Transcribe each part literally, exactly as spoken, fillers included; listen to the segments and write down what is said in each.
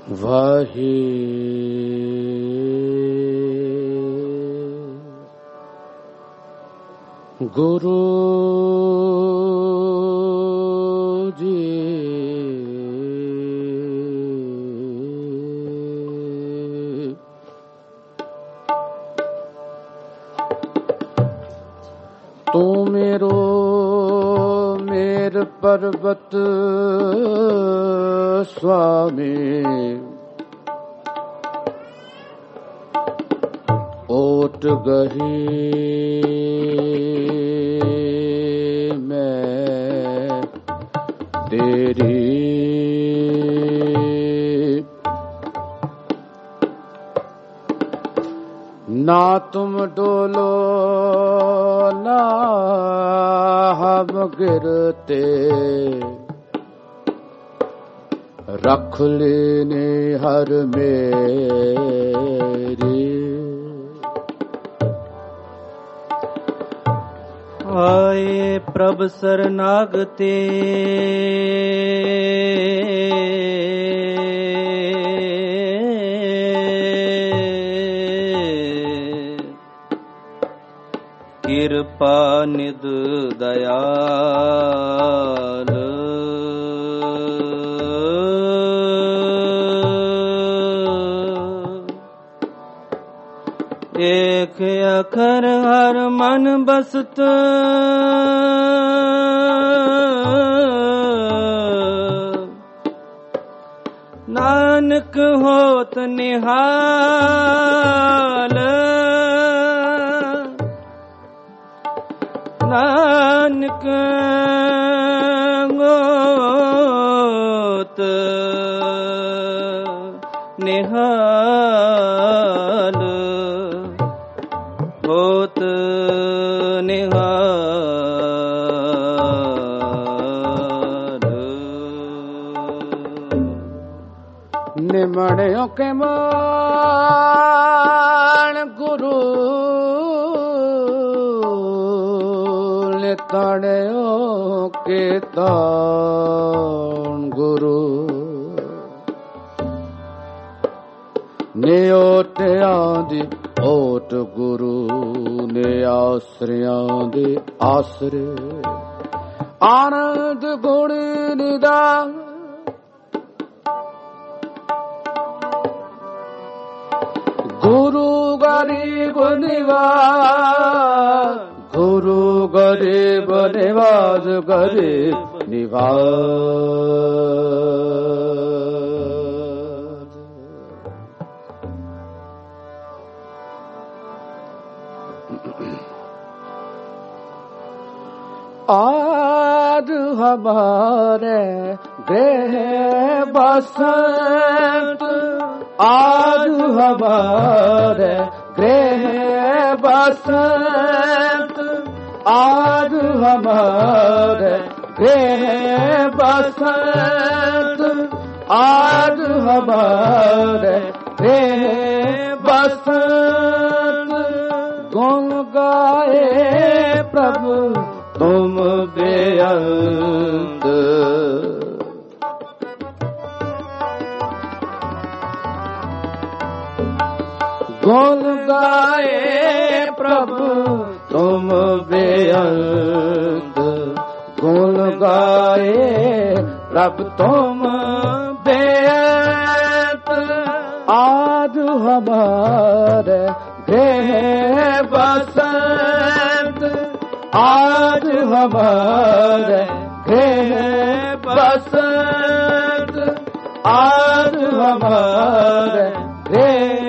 वही गुरु जी तू मेरो मेर पर्वत स्वामी ओट गही मैं तेरी ना तुम डोलो ना हम गिरते रख लेने हर मेरी आए प्रभ शरणागते कृपा निध दयाल एक अखर हर मन बसत नानक होत निहाल नानक होत निहाल होत निहाल निमणियों के मान गुरु नितणियों के तान गुरु नियोट आदि ओट गुरु ने आश्रयां दे आसरे आनंद गुण निदान गुरु गरीब निवाज गुरु गरीब निवाज गरीब निवाज आज हमारे गृह बसंत आज हमारे गृह बसंत आज हमारे गृह बसंत आज हमारे गृह बसंत गुण गाए प्रभु तुम बेअंत गुण गाए प्रभु तुम बेअंत गुण गाए प्रभु तुम बेअंत आज हमारे गृह बसंत आज हमारे गृह बसंत आज हमारे गृह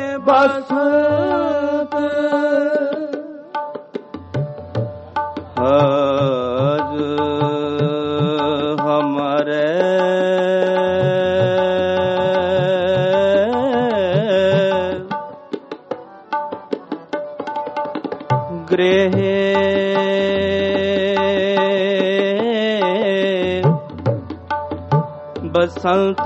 बसंत आज हमारे गृह बसंत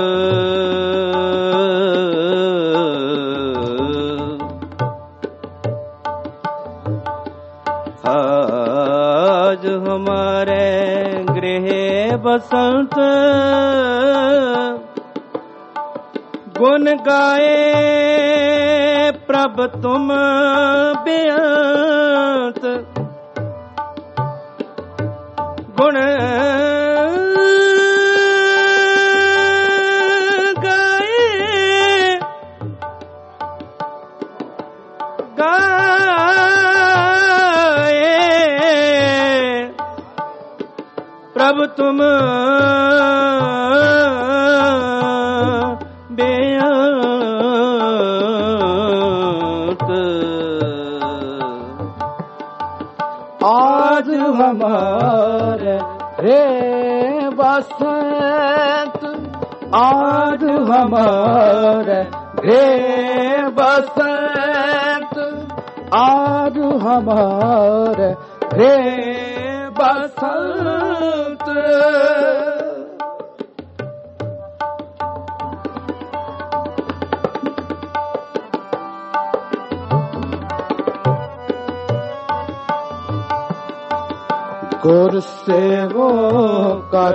आज हमारे गृह बसंत गुण गाए प्रभ तुम बेअंत गुण प्रभु तुम बेअंत आज हमारे रे बसंत आज हमारे रे बसंत आज हमारे रे बसंत गुर से वो कर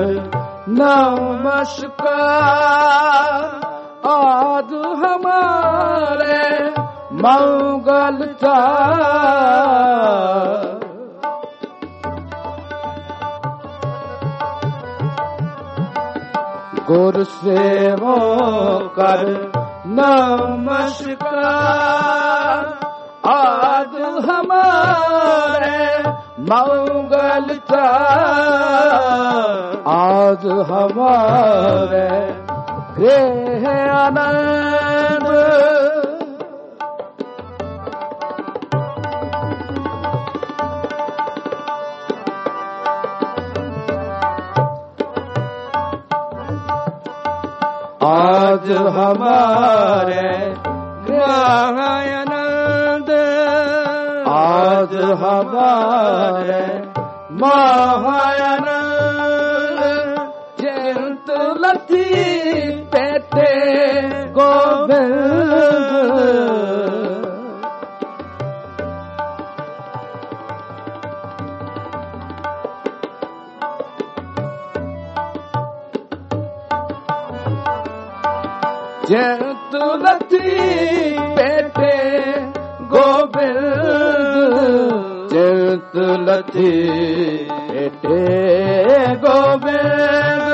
नमस्कार आज हमारे मंगल चार गुर से वो कर नमस्कार आज हमारे मंगल चार आज हमारे गृह आनंद आज हमारे महानंद आज हमारे महानंद जयंत लती पेटे गोविंद जयंत लती पेटे गोविंद जयंत लती पेटे गोविंद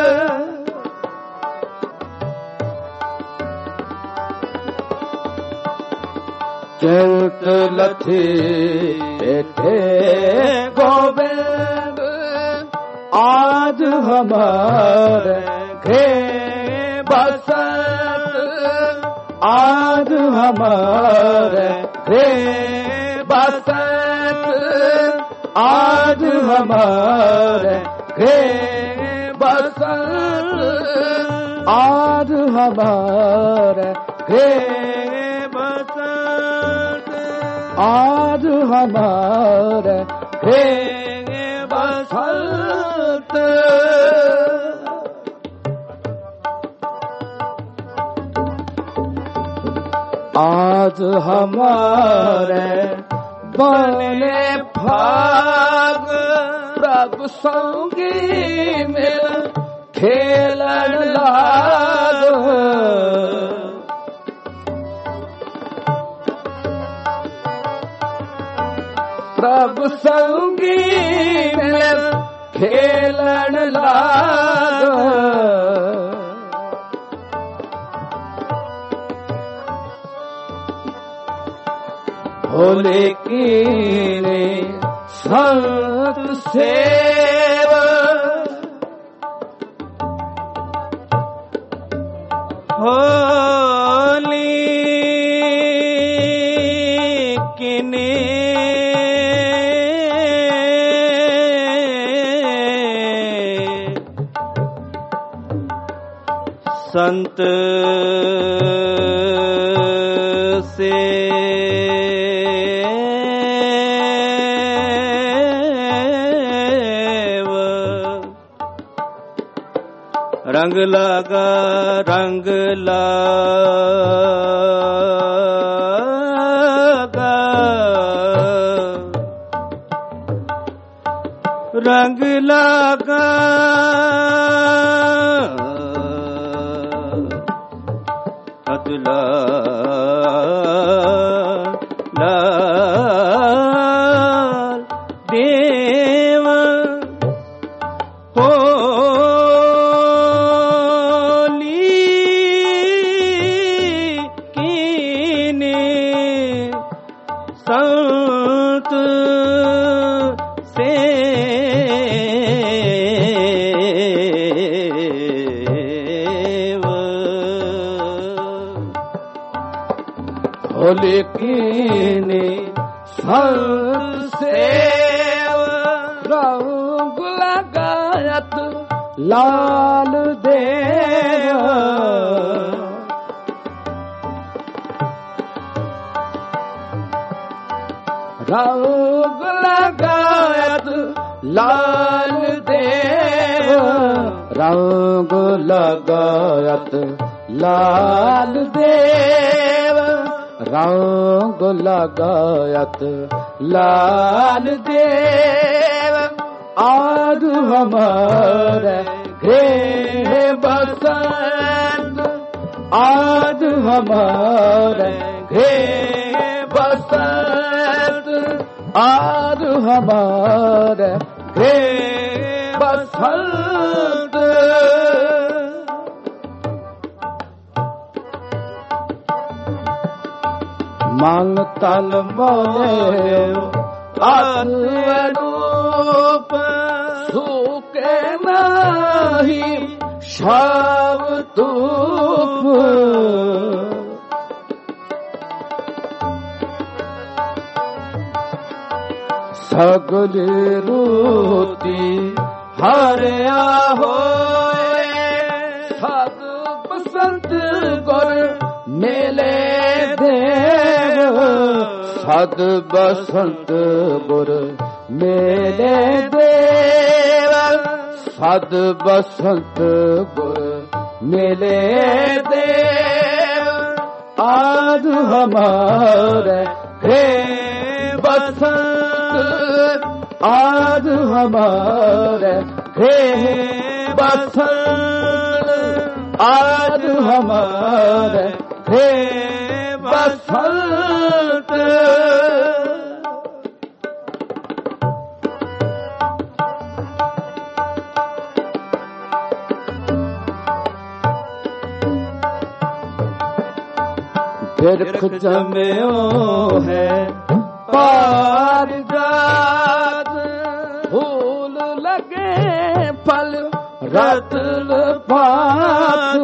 जयंत लती पेटे गोविंद आज हमारे घे बसंत आज हमारे घे बसंत आज हमारे घे बसंत आज हमारे घे बसंत आज हमारे घे बसंत आज हमारे बने भाग प्रभु संगी मिल खेलन लाग प्रभु संगी मिल खेलन लाग भोले की संत सेवा होली किने संत से रंग लगा रंग लगा रंग लगा भोले कीनी संत सेव रंग लगायत लाल देव रंग लगायत लाल देव रंग लगायत लाल देव रंग लगायत लाल देव आज हमारे गृह बसंत आज हमारे गृह बसंत आज हमारे गृह बसंत मांग तल मोले आत्मरूप सूखे नाही शाव धूप सगली रोती हरिया होए सद बसंत गुर मेले देव सद बसंत गुर मेले देव सद बसंत गुर मेले देव आज हमारे गृह बसंत आज हमारे गृह बसंत आज हमारे गृह बसंत बिरख जम्यो है पारिजात फूल लगे फल रतन पात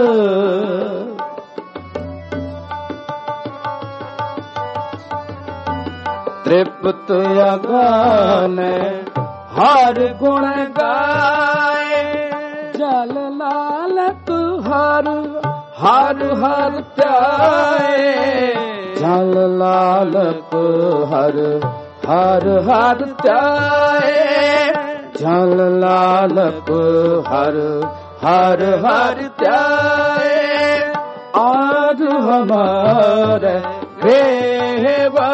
तृप्त अगान हर गुण गाए जल लाल तुहार हर हर प्याए जल लालक हर हर हर प्याए जल लालक हर हर हर प्याए आज हमारे गृह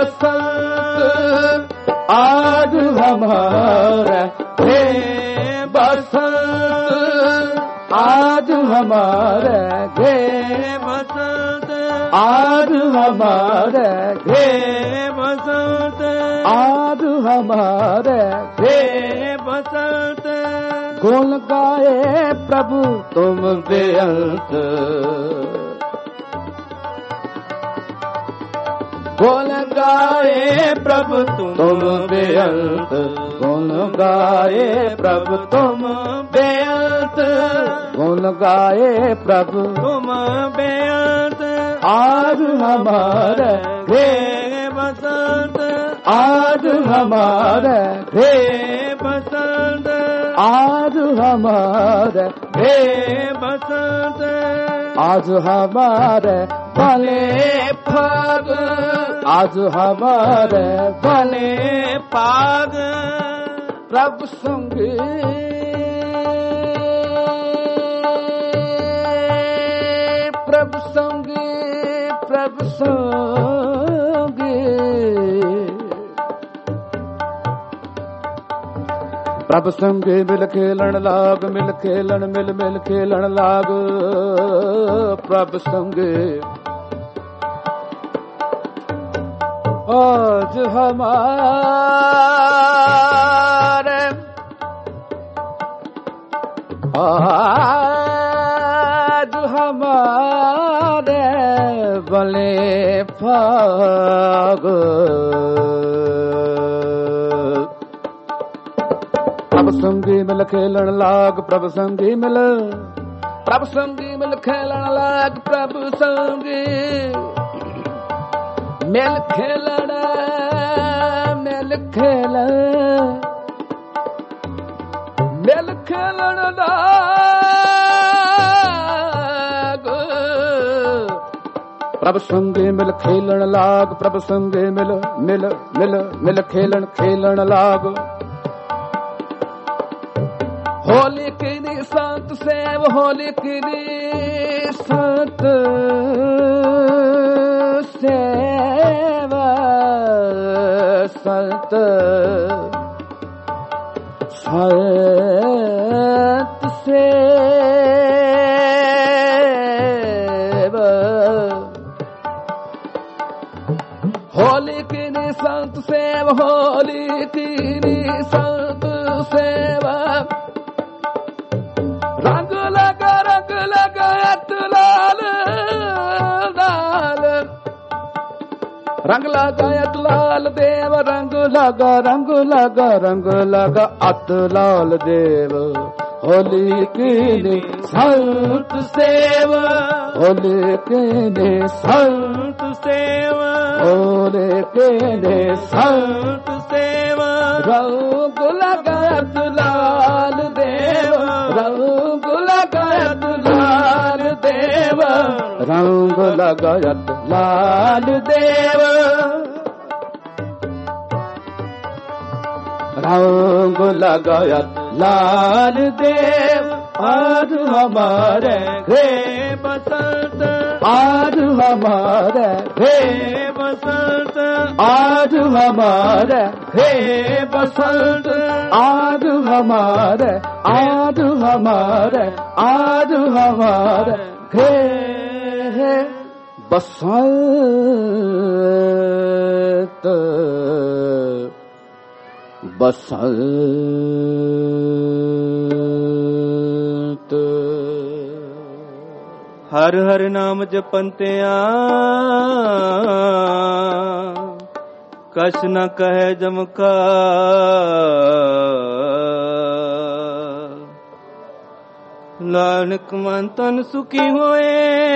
बसंत आज हमारे गृह बसंत आज हमारे गृह बसंत आज हमारे गृह बसंत आज हमारे गृह बसंत गुण गाए प्रभु तुम बेअंत गुण गाए प्रभु तुम बेअंत गुण गाए प्रभु तुम बेअंत गुण गाए प्रभु तुम बेअंत आज हमारे गृह बसंत आज हमारे गृह बसंत आज हमारे गृह बसंत आज हमारे भले फाग आज हमारे भले पाग प्रभु संगी प्रभु संगी प्रभु संगी प्रभु संगी मिल खेलन लाग मिल खेलन मिल मिल खेलन लाग प्रभु संगी आज हमारे आज हमारे भले फाग प्रभु संगी मिल खेलन लाग प्रभु संगी मिल प्रभु संगी मिल खेलन लाग प्रभु संगी ਮਿਲ ਖੇਲਣ ਮਿਲ ਖੇਲ ਮਿਲ ਖੇਲਣ ਲਾਗ ਪ੍ਰਭ ਸੰਗੇ ਮਿਲ ਖੇਲਣ ਲਾਗ ਪ੍ਰਭ ਸੰਗੇ ਮਿਲ ਮਿਲ ਮਿਲ ਮਿਲ ਖੇਲਣ ਖੇਲਣ ਲਾਗ ਹੋਲੀ ਕਿਨੀ ਸੰਤ ਸੇਵ ਹੋਲੀ ਕਿਨੀ ਸੰਤ ਸੇਵ ਸੰਤ ਸੰਤ ਸੇਵ ਹੋਲੀ ਕਿਨੀ ਸੰਤ ਸੇਵ ਹੋਲੀ ਕਿਨੀ ਸੰਤ ਸੇਵ ਰੰਗ ਲਗਾ ਰੰਗ ਲਗਾ ਅਤ ਲਾਲ ਲਾਲ ਰੰਗ ਲਗਾ ਅਤ ਲਾਲ ਦੇਵ ਰੰਗ ਲਗਾ ਰੰਗ ਲਗਾ ਰੰਗ ਲਗਾ ਅਤ ਲਾਲ ਦੇਵ ਹੋਲੀ ਕਿਨੇ ਸੰਤ ਸੇਵ ਹੋਲੀ ਕਿਨੇ ਸੰਤ ਸੇਵ ਹੋਲੀ ਕਿਨੇ ਸੰਤ ਸੇਵ ਰੰਗ ਲਗਾ ਅਤ ਲਾਲ ਦੇਵ ਰੰਗ ਲਗਾਇਤ ਲਾਲ ਦੇਵ ਰੰਗ ਲਗਾਇਤ ਲਾਲ ਦੇਵ रंग लगायत लाल देव आज हमारे हे बसंत आज हमारे हे बसंत आज हमारे हे बसंत आज हमारे आज हमारे आज हमारे हे बसंत बसंत हर हर नाम जपंतिया कछ न कहे जमका नानक मन तन सुखी होए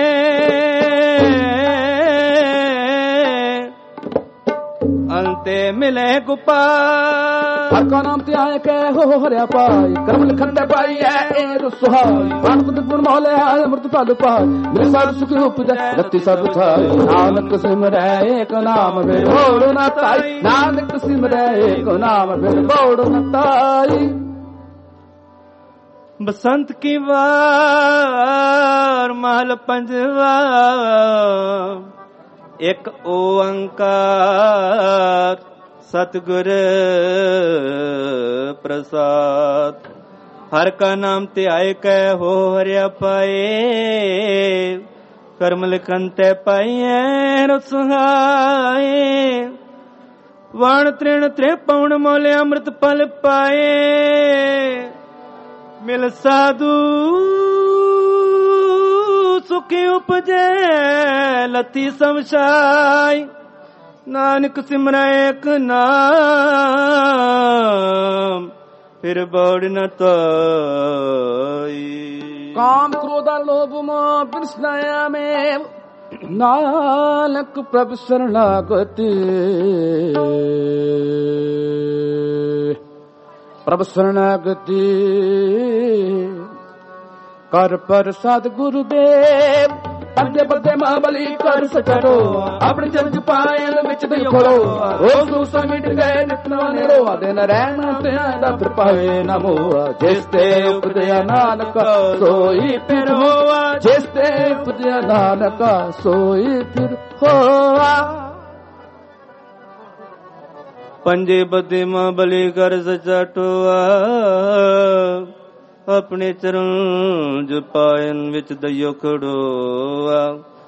अंते मिले गोपाल हर का नाम ते आए के हो हरिया पाई कर्म लिखन दे पाई है ए सुहाई अनंत गुण मोले आए अमृत पद पाई मेरे साथ सुखी उपजे रति सब थाई नानक सिमरै एक नाम वे बोल न ताई नानक सिमरै एक नाम वे बोल न ताई बसंत की वार महल पंजवा एक ओंकार सतगुर प्रसाद हर का नाम ते आए कै हो हरिया पाए कर्म लिखन ते पाए रुसहाए वाण तृण त्रे पौन मोले अमृत फल पाए मिल साधु सुखी उपजे लती समशाई नानक सिमरै एक नाम फिर बौड़ न ताई काम क्रोध लोभ मोह बिनसनाया में नानक प्रभु शरणागति प्रभु शरणागति कर प्रसाद गुरुदेव अद्य बद्य महाबली कर सचरो अपने जग पायल विच दे खोलो रोज दूसरा मिट गए नितना नेरो दिन रहना ते दा फिर पावे न मोआ जिसते उपदया नानक सोई फिर होआ जिसते उपदया नानक सोई फिर होआ पंजे बद्य महाबली कर सचटोआ अपने चरण जपायन विच दइयो खड़ोआ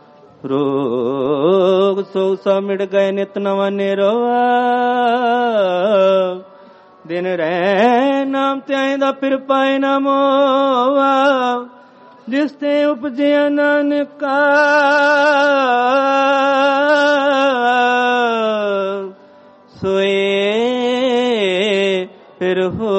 रोग सोसा मिट गए नित नवा नेरोआ दिन रह नाम त्यादा फिर पाए ना मोआ जिसते उपजया नानका सोए फिर हो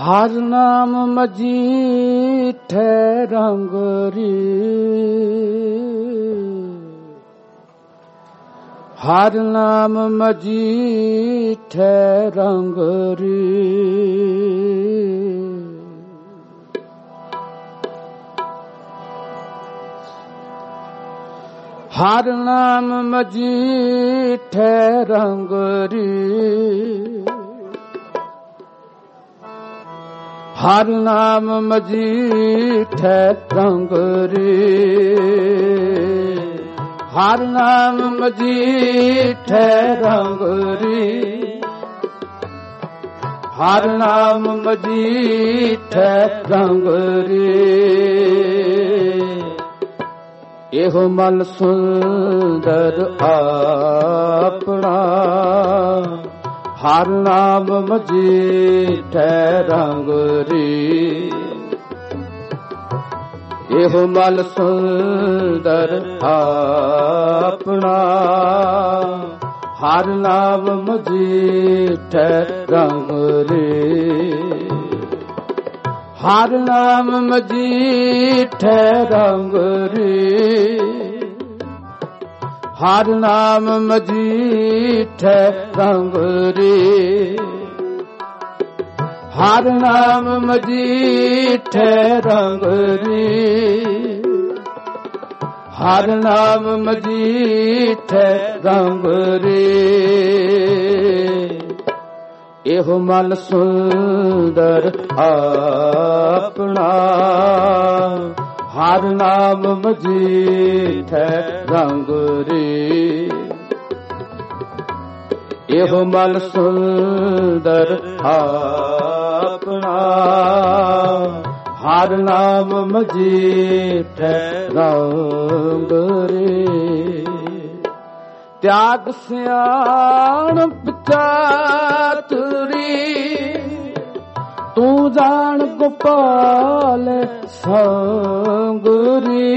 ਹਰ ਨਾਮ ਮਜੀਠੈ ਰੰਗਰੀ, ਹਰ ਨਾਮ ਮਜੀਠੈ ਰੰਗਰੀ। ਹਰ ਨਾਮ ਮਜੀਠੈ ਰੰਗਰੀ, ਹਰ ਨਾਮ ਮਜੀਠੈ ਰੰਗਰੀ, ਹਰ ਨਾਮ ਮਜੀਠੈ ਰੰਗਰੀ, ਹਰ ਨਾਮ ਮਜੀਠੈ ਰੰਗਰੀ। ਇਹੋ ਮਨ ਸੁੰਦਰ ਆਪਣਾ, ਹਰ ਨਾਮ ਮਜੀਠੈ ਰੰਗਰੀ। ਇਹੋ ਮਨ ਸੁੰਦਰ ਆਪਣਾ, ਹਰ ਨਾਮ ਮਜੀਠੈ ਰੰਗਰੀ। ਹਰ ਨਾਮ ਮਜੀਠੈ ਰੰਗਰੀ, ਹਰ ਨਾਮ ਮਜੀਠੈ ਰੰਗਰੀ, ਹਰ ਨਾਮ ਮਜੀਠੈ ਰੰਗਰੀ, ਹਰ ਨਾਮ ਮਜੀਠੈ ਰੰਗਰੀ। ਇਹੋ ਮਨ ਸੁੰਦਰ ਆਪਣਾ, ਹਰ ਨਾਮ ਮਜੀਠੈ ਰੰਗਰੀ। ਇਹੋ ਮਨ ਸੁੰਦਰ ਆਪਣਾ, ਹਰ ਨਾਮ ਮਜੀਠੈ ਰੰਗਰੀ। ਤਿਆਗ ਸਿਆਣਪ ਚਾਤੁਰੀ, ਤੂੰ ਜਾਣ ਗੋਪਾਲ ਸੰਗਰੀ।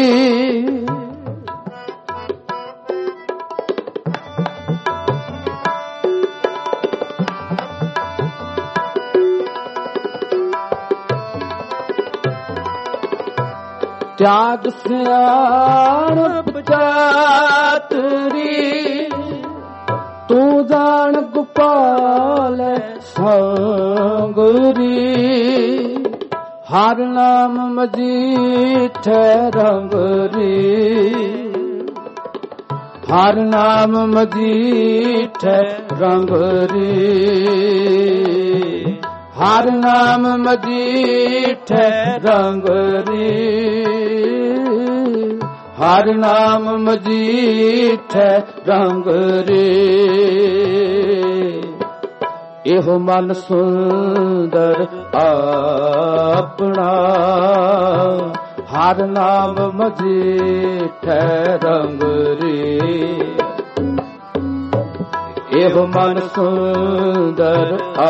ਤਿਆਗ ਸਿਆਣਪ ਚਾਤੁਰੀ, ਤੂੰ ਜਾਣ ਗੋਪਾਲ ਸੰਗਰੀ। ਹਰ ਨਾਮ ਮਜੀਠੈ ਰੰਗਰੀ, ਹਰ ਨਾਮ ਮਜੀਠੈ ਰੰਗਰੀ, ਹਰ ਨਾਮ ਮਜੀਠੈ ਰੰਗਰੀ, ਹਰ ਨਾਮ ਮਜੀਠੈ ਰੰਗਰੀ। ਇਹੋ ਮਨ ਸੁੰਦਰ ਆਪਣਾ, ਹਰ ਨਾਮ ਮਜੀਠੈ ਰੰਗਰੀ। ਇਹੋ ਮਨ ਸੁੰਦਰ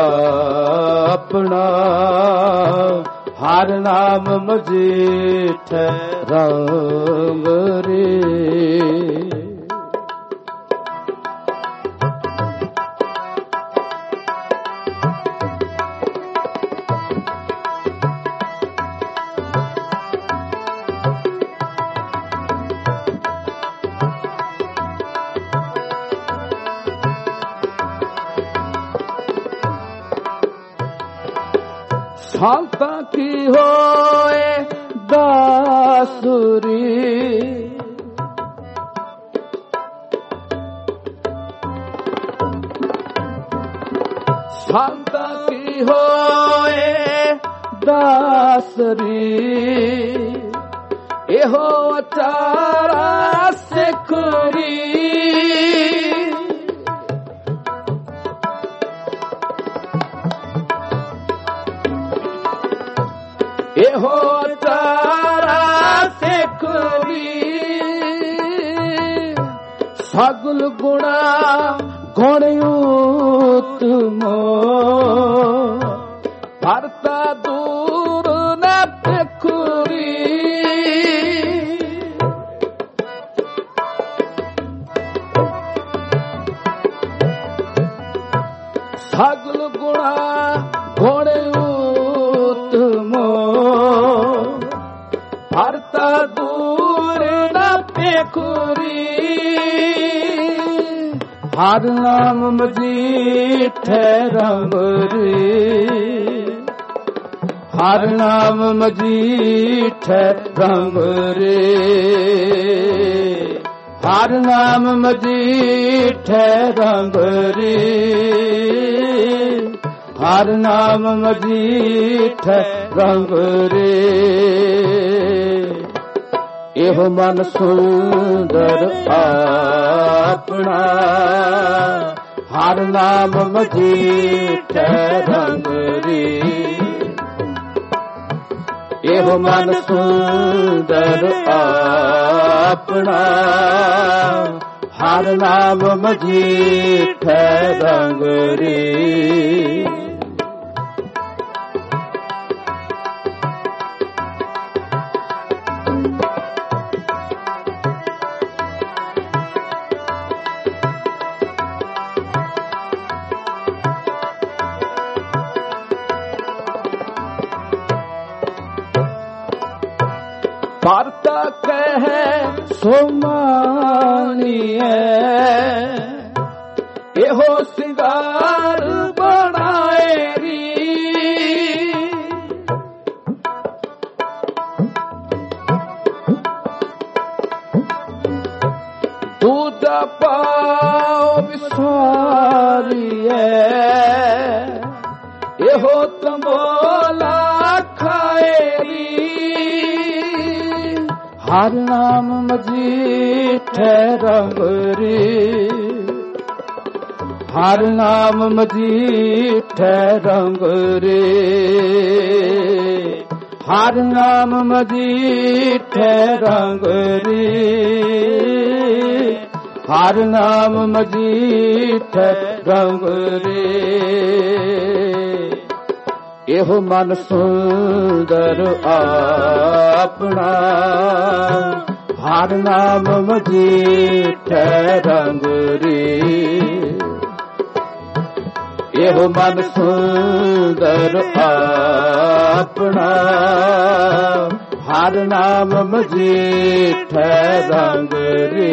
ਆਪਣਾ, ਹਰ ਨਾਮ ਮਜੀਠੈ ਰੰਗਰੀ। ਸੰਤਾਂ ਕੀ ਹੋਏ ਦਾਸੁਰੀ, ਸੰਤਾਂ ਕੀ ਹੋਏ ਦਾਸਰੀ। ਇਹੋ ਅਚਾਰਾ ਸਿਖਰੀ, ਇਹੋ ਤਾਰਾ ਸਿਖਰੀ। ਸਗਲ ਗੁਣਾ ਗੁਣ ਉਤਮੋ, ਭਰਤਾ ਦੂਰ ਨ ਪਿਖਰੀ। ਸਗਲ ਗੁਣਾ ਗੁਣ ਮੁਖਰੀ ਹਰ ਨਾਮ ਮਜੀਠੇ ਰੰਗਰੀ ਹਰ ਨਾਮ ਮਜੀਠੇ ਰੰਗਰੀ ਹਰ ਨਾਮ ਮਜੀਠੇ ਰੰਗਰੀ ਹਰ ਨਾਮ ਮਜੀਠੇ ਰੰਗਰੀ ਇਹੋ ਮਨ ਸੁੰਦਰ ਆਪਣਾ ਹਰ ਨਾਮ ਮਜੀਠੇ ਰੰਗਰੀ ਇਹੋ ਮਨ ਸੁੰਦਰ ਆਪਣਾ ਹਰ ਨਾਮ ਮਜੀਠੇ ਰੰਗਰੀ ਭਰਤਾ ਕਹਿ ਸੋ ਮਾਨੀਐ ਇਹੋ ਸਿੰਗਾਰ ਬਣਾਏ ਰੀ ਦੁੱਧ ਪਾਉ ਵਿਸਾਰੀਐ ਇਹੋ ਤੰਬੋਲਾ ਖਾਏ ਰੀ ਹਰ ਨਾਮ ਮਜੀਠੇ ਰੰਗਰੀ ਹਰ ਨਾਮ ਮਜੀਠੇ ਰੰਗਰੀ ਹਰ ਨਾਮ ਮਜੀਠੇ ਰੰਗਰੀ ਹਰ ਨਾਮ ਮਜੀਠੇ ਰੰਗਰੀ ਇਹੋ ਮਨ ਸੁੰਦਰ ਆਪਣਾ ਹਰ ਨਾਮ ਮਜੀਠੇ ਰੰਗਰੀ ਇਹੋ ਮਨ ਸੁੰਦਰ ਆਪਣਾ ਹਰ ਨਾਮ ਮਜੀਠੇ ਰੰਗਰੀ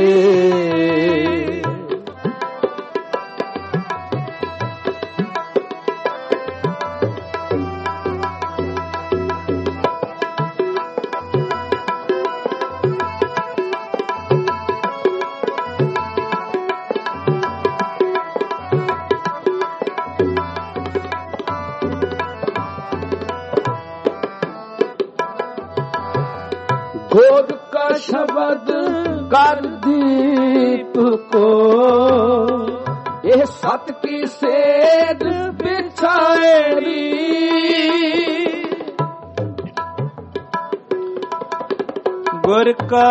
ਗੋਦ ਕਾ ਸ਼ਬਦ ਕਰ ਦੀਪ ਕੋ ਇਹ ਸਤ ਕੀ ਸੇਧ ਬਿਛਾਏਰੀ ਗੁਰ ਕਾ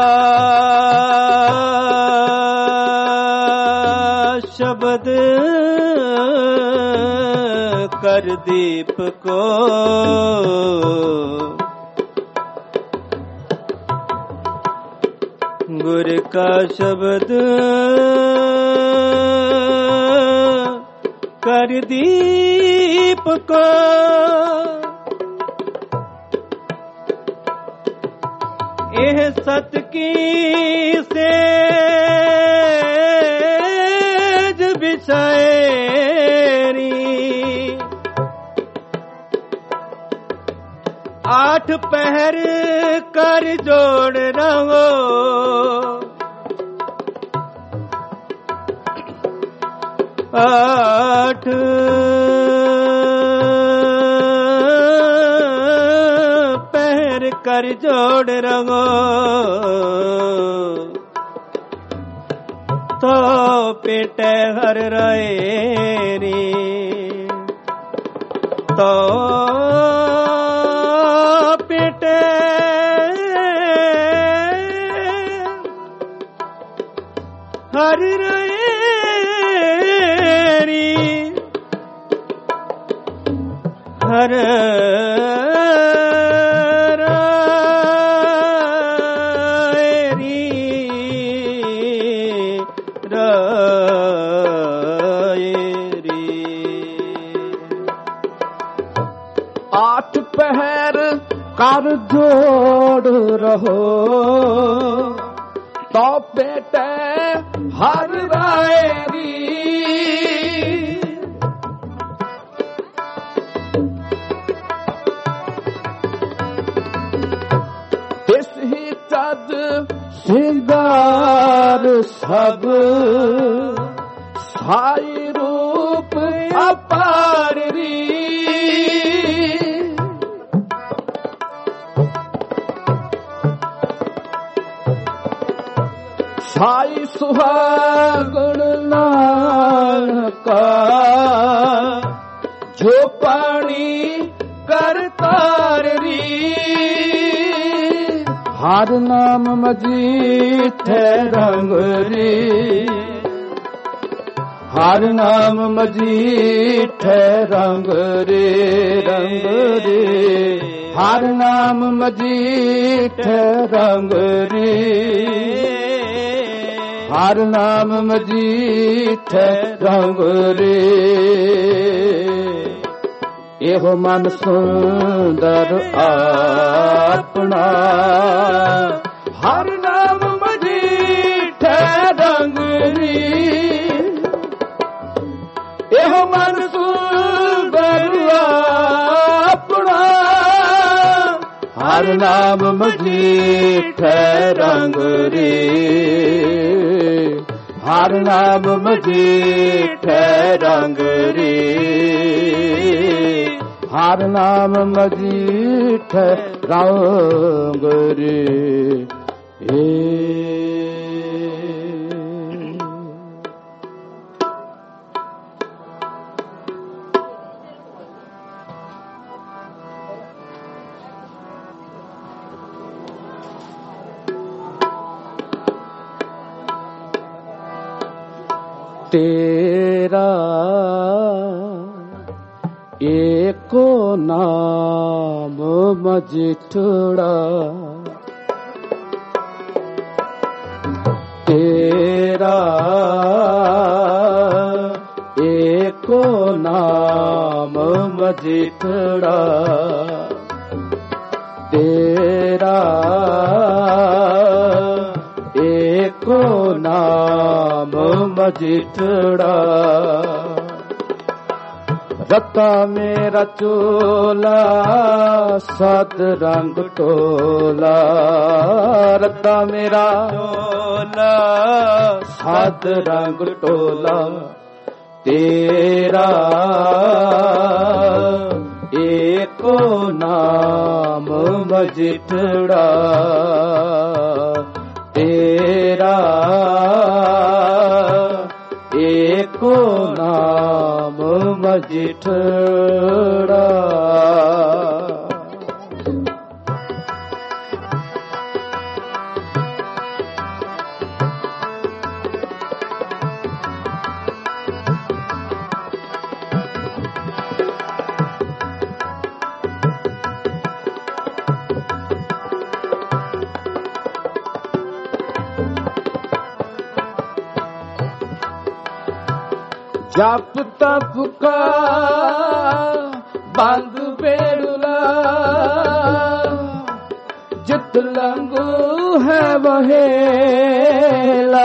ਸ਼ਬਦ ਕਰ ਦੀਪ ਕੋ ਗੁਰ ਕਾ ਸ਼ਬਦ ਕਰ ਦੀਪ ਕੋ ਇਹ ਸਤ ਕੀ ਸੇਜ ਬਿਛਾਏਰੀ ਆਠ ਪਹਿਰ ਕਰ ਜੋੜ ਰਹੋ ਆਠ ਪਹਿਰ ਕਰ ਜੋੜ ਰਹੋ ਤੋ ਪੇਟੇ ਹਰ ਰਹੇ ਰੀ ਤੋ ਪੇਟੇ ਹਰ ਰਹੇ ਰੀ ਹਰ ਪਹਿਰ ਕਰ ਜੋੜ ਰਹੋ तो बेटे हर रायरी तिस ही तद सिंगार सब साई रूप अपार री साई सुहागण नानका जो पानी करतार री हर नाम मजीठे रंग री हर नाम मजीठे रंग रे रंग रे हर नाम मजीठे रंग रे हर नाम मजीठे रंग रे एहो मन सुंदर अपना हर नाम मजीठे रंग रे एहो मन सुंदर अपना हर नाम मजीठे रंग रे हर नाम मजीठे रंग रे हर नाम मजीठे रंग रे ए तेरा एको नाम मजिठड़ा तेरा एको नाम मजिठड़ा तेरा एको नाम मजिठड़ा रता मेरा चोला सत रंग टोला रता मेरा चोला सत रंग टोला तेरा एको नाम मजिठड़ा तेरा एको नाम मजिठड़ा जप तप का बंद बेड़ुला जित लंगू है वहेला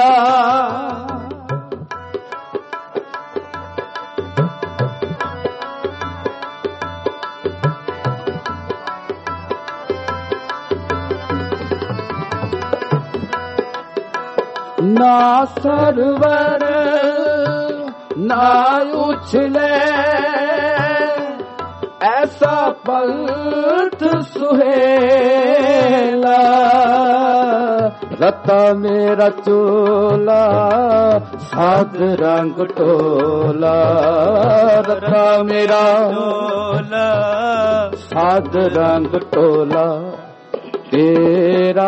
ना सरवर ना उछले ऐसा पंथ सुहेला रता मेरा चोला सात रंग टोला रता मेरा चोला सात रंग टोला तेरा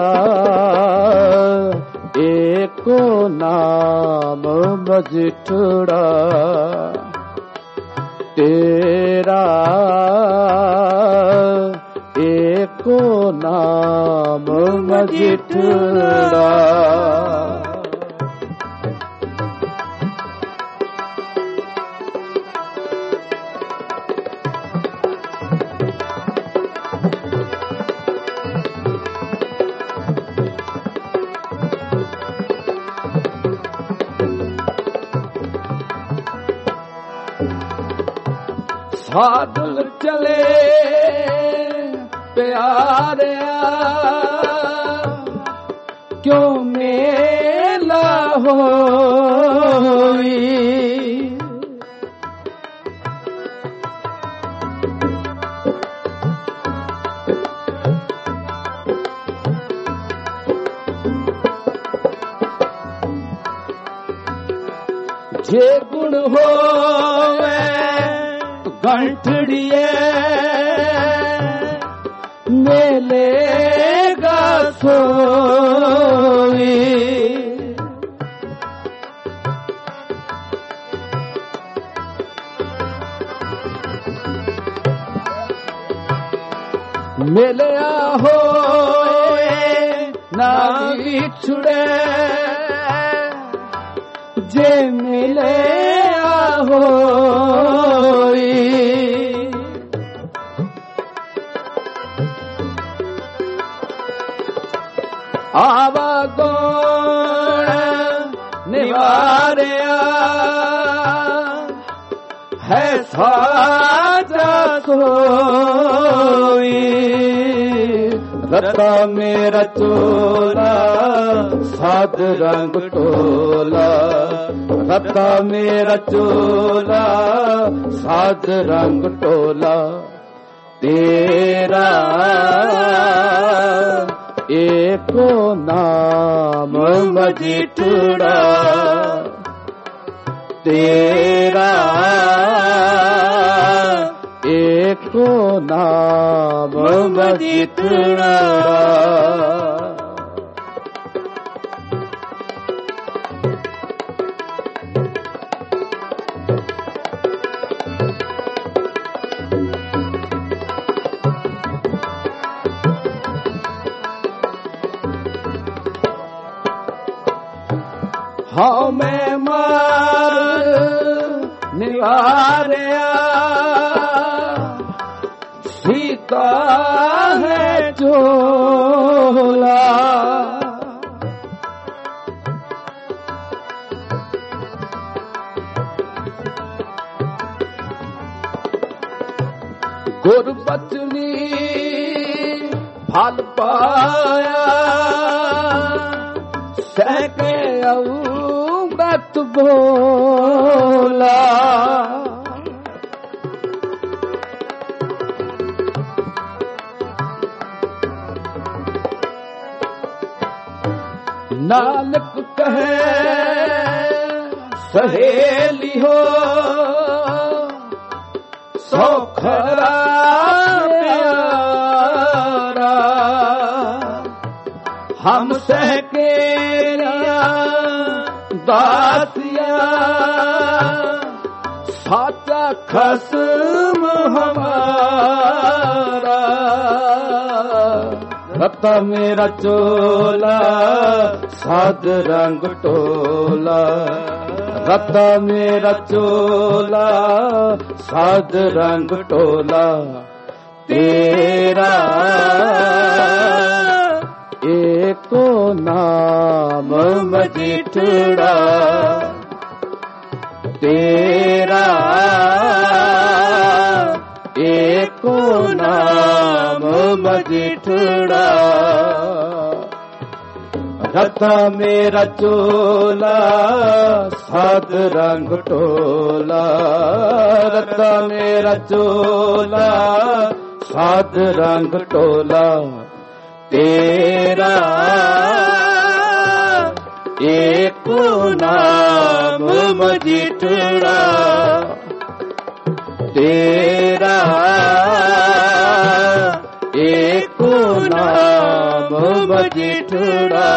एको नाम मजिठड़ा तेरा एको नाम मजिठड़ा ਸਾਧਲ ਚਲੇ ਪਿਆਰਿਆ ਕਿਉਂ ਮੇਲਾ ਹੋਈ। ਜੇ ਗੁਣ ਹੋਵੇ ਗੰਠੜੀਏ ਮੇਲੇਗਾ ਸੋਈ। ਮਿਲਿਆ ਹੋਏ ਨਾ ਵਿਛੜੇ ਜੇ ਮਿਲਿਆ ਹੋਈ। ਆਵਾ ਗੁਣ ਨਿਵਾਰਿਆ ਹੈ ਸਾਜਾ ਸੋਈ। ਰਤਾ ਮੇਰਾ ਚੋਲਾ ਸਾਧ ਰੰਗ ਟੋਲਾ। ਰਤਾ ਮੇਰਾ ਚੋਲਾ ਸਾਧ ਰੰਗ ਟੋਲਾ। ਤੇਰਾ ਏਕੋ ਨਾਮ ਮਜੀਠੜਾ। ਤੇਰਾ ਏਕੋ ਨਾਮ ਮਜੀਠੜਾ। ਹਾਂ ਮੈਂ ਮਾਰ ਨਿਵਾਰਿਆ ਸੀਤਾ ਹੈ ਚੋਲਾ। ਗੁਰ ਬਚਨੀ ਫਲ ਪਾਇਆ ਸਹਿਕੇ ਅੰਮ੍ਰਿਤ ਬੋਲਾ। ਨਾਨਕ ਕਹੇ ਸਹੇਲੀ ਹੋ ਸੋਖਰਾ ਪਿਆਰਾ। ਹਮ ਸਹਿਕੇ ਦਾਸਿਆ ਸਾਚਾ ਖਸਮ ਹਮਾਰਾ। ਰਤਾ ਮੇਰਾ ਚੋਲਾ ਸਾਧ ਰੰਗ ਟੋਲਾ। ਰਤਾ ਮੇਰਾ ਚੋਲਾ ਸਾਧ ਰੰਗ ਟੋਲਾ। ਤੇਰਾ ਏਕੋ ਨਾਮ ਮਜੀਠੜਾ। ਤੇਰਾ ਏਕੋ ਨਾਮ ਮਜੀਠੜਾ। ਰਤਾ ਮੇਰਾ ਚੋਲਾ ਸਾਧ ਰੰਗ ਟੋਲਾ। ਰਤਾ ਮੇਰਾ ਚੋਲਾ ਸਾਧ ਰੰਗ ਟੋਲਾ। ਤੇਰਾ ਏਕੋ ਨਾਮ ਮਜੀਠੜਾ। ਤੇਰਾ ਏਕੋ ਨਾਮ ਮਜੀਠੜਾ।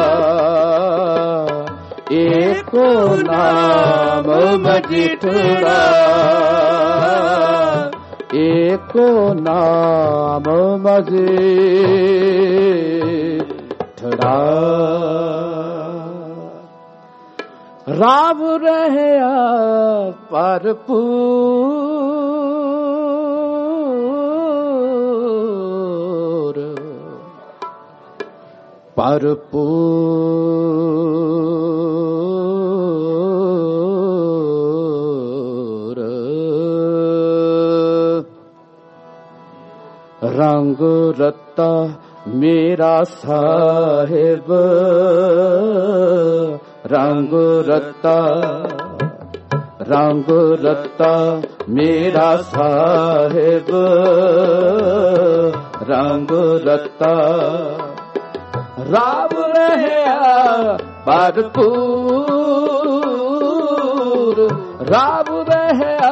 ਏਕੋ ਨਾਮ ਮਜੀਠੜਾ। ਏਕੋ ਨਾਮ ਮਜੀਠੜਾ। ਰਾਮ ਰਹਿਆ ਭਰਪੂਰ ਭਰਪੂਰ। ਰੰਗ ਰਤਾ ਮੇਰਾ ਸਾਹਿਬ, ਰੰਗ ਰਤਾ ਰੰਗ ਰਤਾ ਮੇਰਾ ਸਾਹਿਬ, ਰੰਗ ਰਤਾ ਰਾਮ ਰਹਿਆ ਭਰਪੂਰ, ਰਾਮ ਰਹਿਆ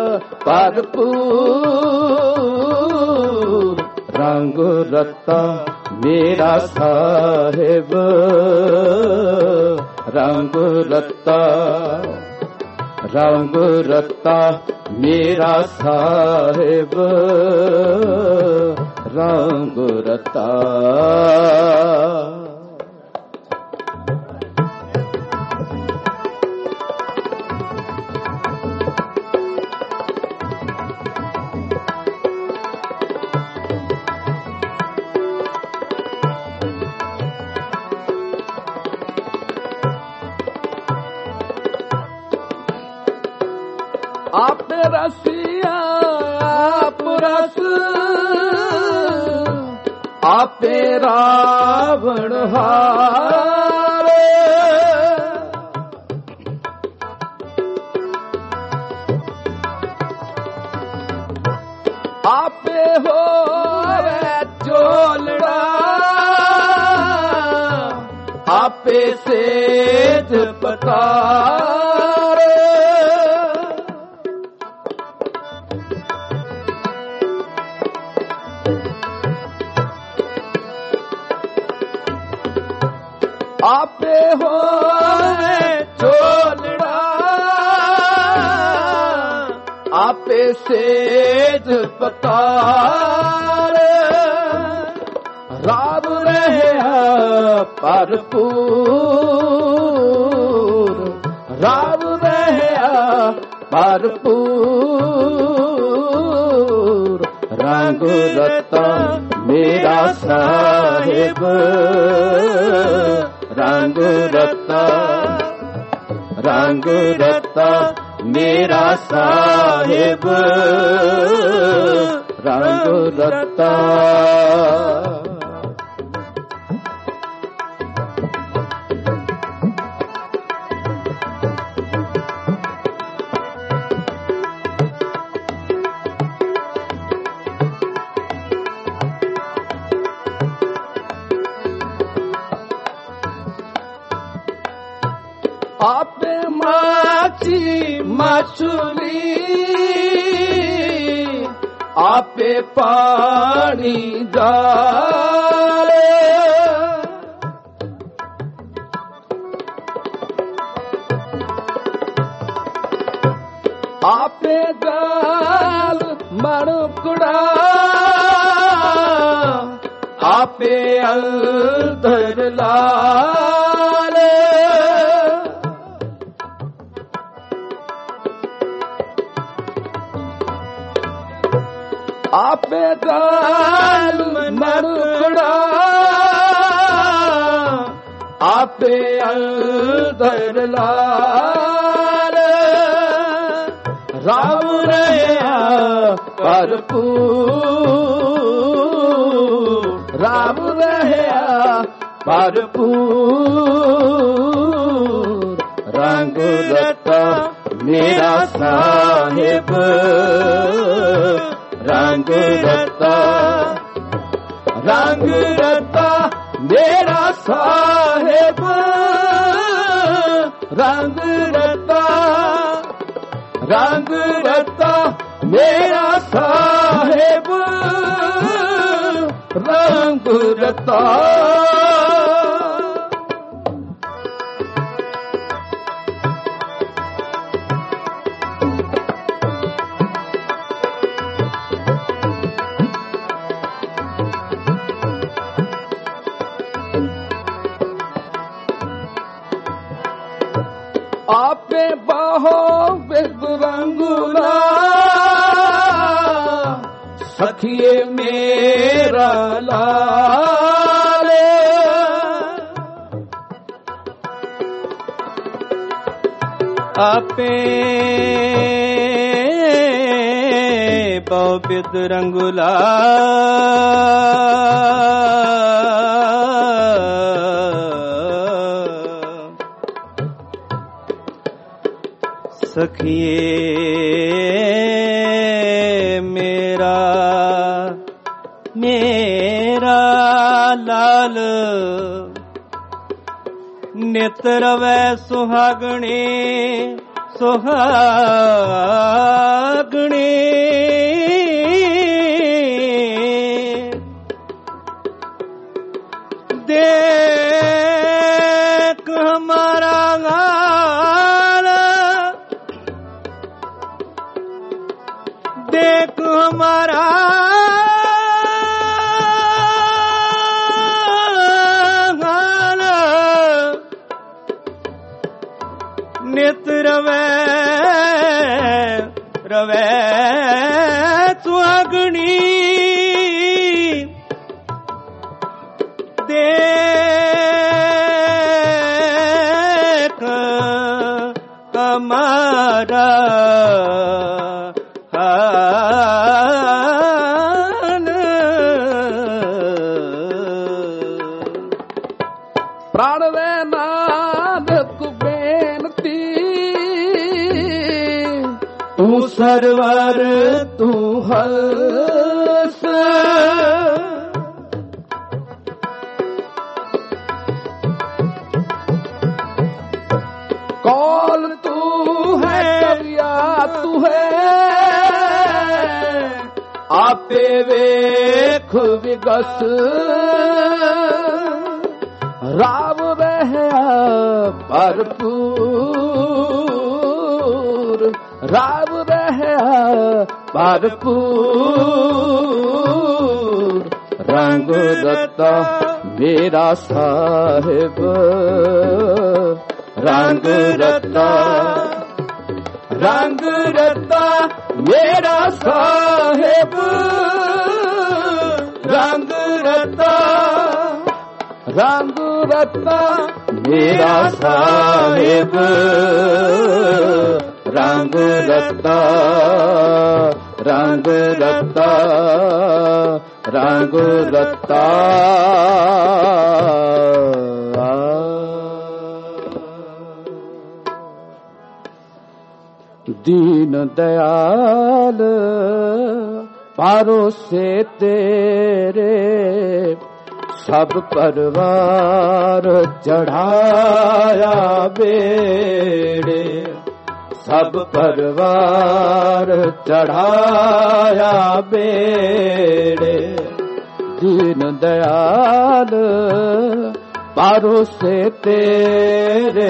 ਭਰਪੂਰ, ਰੰਗ ਰਤਾ ਮੇਰਾ ਸਾਹਿਬ, ਰੰਗ ਰਤਾ ਰੰਗ ਰਤਾ ਮੇਰਾ ਸਾਹਿਬ, ਰੰਗ ਰਤਾ। ਆਪੇ ਰਸੀਆ ਆਪ ਰਸ, ਆਪੇ ਰਾਵਣ ਹਾਰੇ, ਆਪੇ ਹੋਵੇ ਝੋਲੜਾ, ਆਪੇ ਸੇਜ ਪਤਾਰੇ, ਆਪੇ ਹੋਏ ਝੋਲੜਾ, ਆਪੇ ਸੇਜ ਪਤਾਰ, ਰਾਮ ਰਹਿਆ ਭਰਪੂਰ, ਰਾਮ ਰਹਿਆ ਭਰਪੂਰ, ਰੰਗ ਰਤਾ ਮੇਰਾ ਸਾਹਿਬ, ਰੰਗ ਰਤਾ ਰੰਗ ਰਤਾ ਮੇਰਾ ਸਾਹਿਬ, ਰੰਗ ਰਤਾ। ਆਪੇ ਮਾਛੀ ਮਛਲੀ, ਆਪੇ ਪਾਣੀ ਜਾਲੇ, ਆਪੇ ਗਾਲ ਮਣਕੜਾ, ਆਪੇ ਅੰਦਰ ਲਾਲੇ, ਆਪੇ ਗਾਲ ਮਣਕੜਾ, ਆਪੇ ਅੰਦਰ ਲਾਲੇ, ਰਾਮ ਰਹਿਆ ਭਰਪੂਰ, ਰਾਮ ਰਹਿਆ ਭਰਪੂਰ, ਰੰਗ ਰਤਾ ਮੇਰਾ ਸਾਹਿਬ, ਰੰਗ ਰਤਾ ਰੰਗ ਰਤਾ ਮੇਰਾ ਸਾਹਿਬ, ਰੰਗ ਰਤਾ ਰੰਗ ਰਤਾ ਮੇਰਾ ਸਾਹਿਬ, ਰੰਗ ਰਤਾ। ਆਪੇ ਬਾਹੋ ਬਿਦ ਰੰਗੂਲਾ, ਸਖੀਏ ਮੇਰਾ ਲਾਲੇ, ਆਪੇ ਪਉ ਪਿਤ ਰੰਗੁਲਾ ਸਖੀਏ ਮੇਰਾ ਮੇਰਾ ਲਾਲ ਨਿਤ ਰਵੈ ਸੁਹਾਗਣੇ ਸੁਹਾਗਣੇ ਦੇਖ ਹਮਾਰਾ ਹਾਲ ਦੇਖ ਹਮਾਰਾ ਨਿਤ ਰਵੈ ਰਵੈ ਸੁਹਾਗਣੀ ਦੇਖ ਹਮਾਰਾ ਹਾਲ ਪ੍ਰਾਣ ਵੇ ਨਾਨਕ ਤੂੰ ਸਰਵਰ ਤੂੰ ਹੰਸ ਕੌਲ ਤੂੰ ਹੈ ਕਵਿਆ ਤੂੰ ਹੈ ਆਪੇ ਵੇਖ ਵਿਗਸ ਰਾਵ ਰਹਿਆ ਭਰਪੂਰ ਰਾਵ ਰਹਿਆ ਭਰਪੂਰ ਰੰਗ ਰਤਾ ਮੇਰਾ ਸਾਹਿਬ ਰੰਗ ਰਤਾ ਰੰਗ ਰਤਾ ਮੇਰਾ ਸਾਹਿਬ ਰੰਗ ਰਤਾ ਰੰਗ ਰਤਾ ਮੇਰਾ ਸਾਹਿਬ ਰੰਗ ਰਤਾ ਰੰਗ ਰਤਾ ਰੰਗ ਰਤਾ ਦੀਨ ਦਇਆਲ ਭਰੋਸੇ ਤੇਰੇ ਸਭ ਪਰਵਾਰ ਚੜਾਇਆ ਬੇੜੇ ਸਭ ਪਰਵਾਰ ਚੜਾਇਆ ਬੇੜੇ ਦੀਨ ਦਇਆਲ ਭਰੋਸੇ ਤੇਰੇ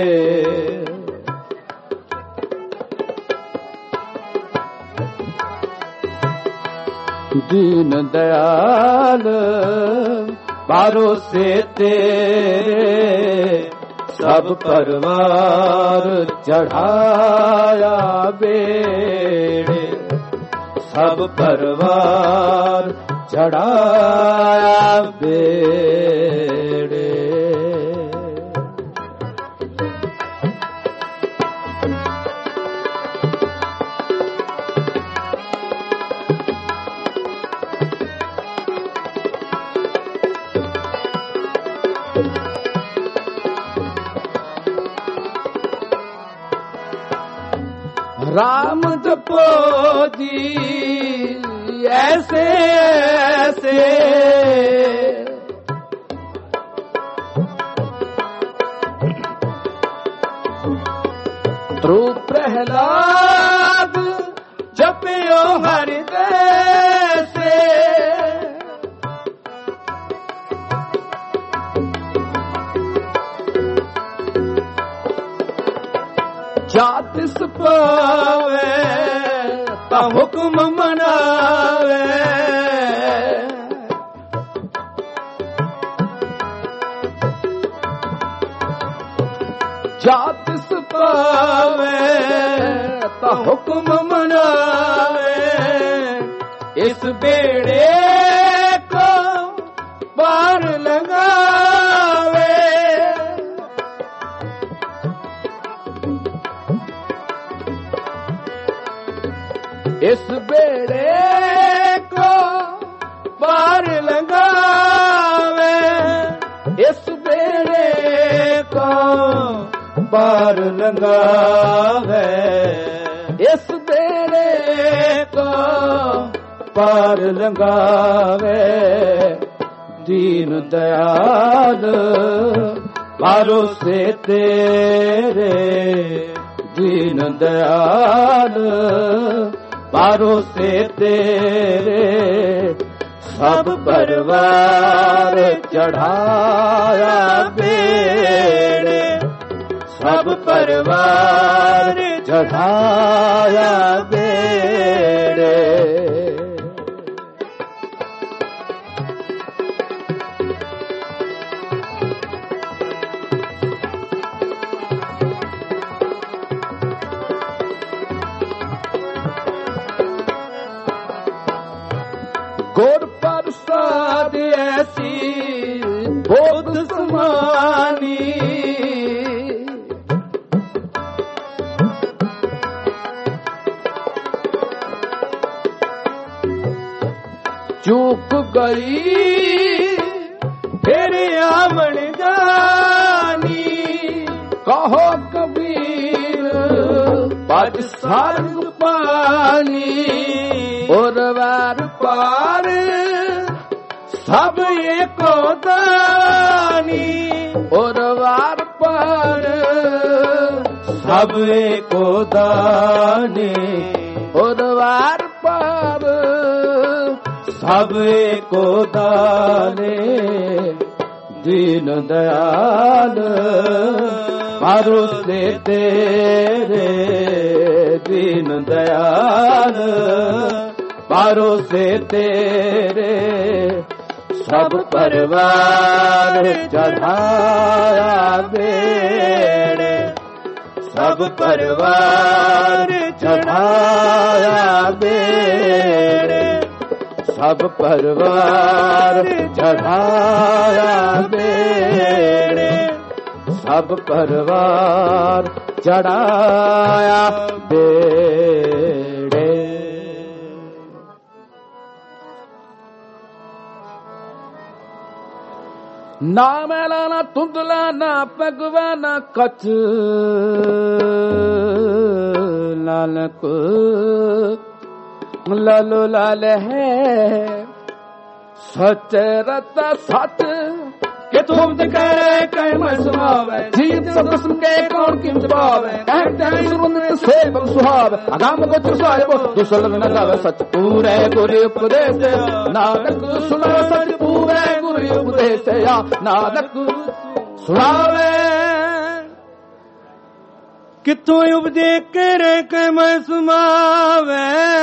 ਦੀਨ ਦਇਆਲ ਭਰੋਸੇ ਤੇਰੇ ਸਭ ਪਰਵਾਰ ਚੜਾਇਆ ਬੇੜੇ ਸਭ ਪਰਵਾਰ ਚੜਾਇਆ ਬੇੜੇ राम जपो जी ऐसे ऐसे ध्रुव प्रहलाद जपियो हृदय से जातिस पावे ता हुक्म मनावे जातिस पावे ता हुक्म मनावे इस बेड़े को पार लगावे इस बेड़े को पार लगावे, इस बेड़े को पार लगावे, इस बेड़े को पार लगावे। दीन दयाल भरोसे तेरे, दीन दयाल भरोसे तेरे, सब परवार चढ़ाया बेड़े, सब परवार चढ़ाया बेड़े। गुर प्रसाद ऐसी बोध समानी, चूक गई फिर आमन जानी, कहो कबीर पद सारंग पानी। और वार पार सब एको दानी, और वार पार सब एको दानी, और वार पार सब एको दाने। दीन दयाल भरोसे तेरे, दीन दयाल भरोसे तेरे, सब परवार चढ़ाया बेड़े, सब परवार चढ़ाया बेड़े, सब परवार चढ़ाया बेड़े, सब परवार चढ़ाया बेड़े। ना मैला ना धुंधला ना पगवा ना कच, नानक लालो लाल है सच रता सच। कि तुम तो कह रहे कह मैं सुनावे, जीत सब किस्म के कौन किम जवाब है, कहते हैं सुरंदित से बल सुहाव। अगाम गोचर साहिब दुसल न गावे सच पूरे गुरु उपदेश, नानक सुना सच पूरे गुरु उपदेश। या नानक सुनावे कितों उपदेश करे कह मैं सुनावे।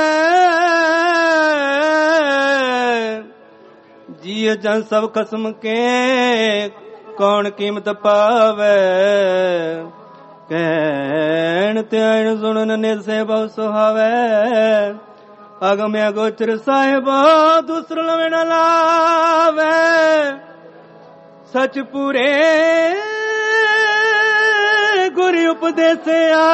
जिय जन सब खसम के कौन कीमत पावे, कहन त्यान सुनन निज से बहु सुहावे। अगम अगोचर साहिब दूसर न लावे, सच पूरे गुरु उपदेश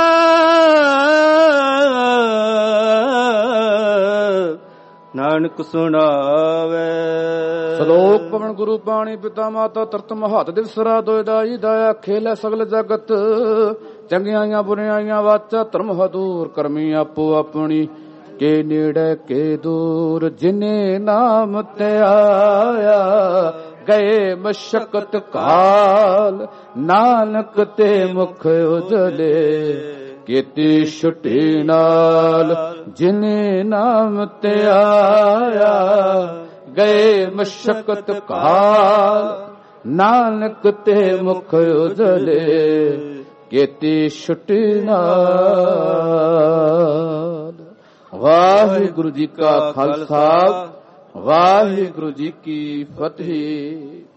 नानक सुनावे। श्लोक पवन गुरु पाणी पिता माता तरत महत दिवसरा दोदाई दया खेल सगल जगत। चंगियाइयां बुराइयां वाचा धर्म दूर करमी आपो अपनी, के नेड़े के दूर जिने नाम ते आया। गए मशक्कत काल नानक ते मुख उजले, कीती छुट्टी नाल जिने नाम ते आया। गए मशक्कत काल नानक ते मुख उजले, कीती छुट्टी नाल। वाहिगुरु जी का खालसा, वाहिगुरु जी की फतेह।